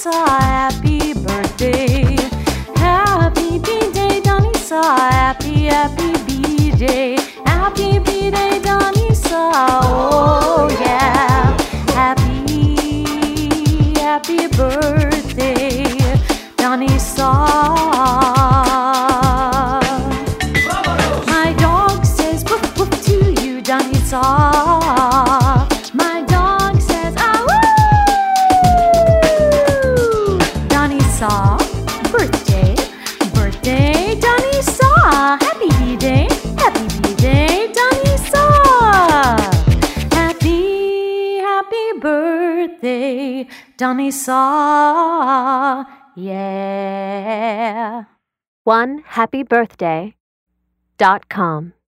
Saw, happy birthday. Happy B-Day, Donny Saw, happy B-Day. Happy B-Day, Donny Saw, oh yeah. Happy birthday, Donny Saw. My dog says woof woof to you, Donny Saw. My dog says ah woo. Donny Saw, birthday, Donny Saw. Happy B-Day, Donny Saw. Happy birthday, Donny Saw. Yeah. OneHappyBirthday.com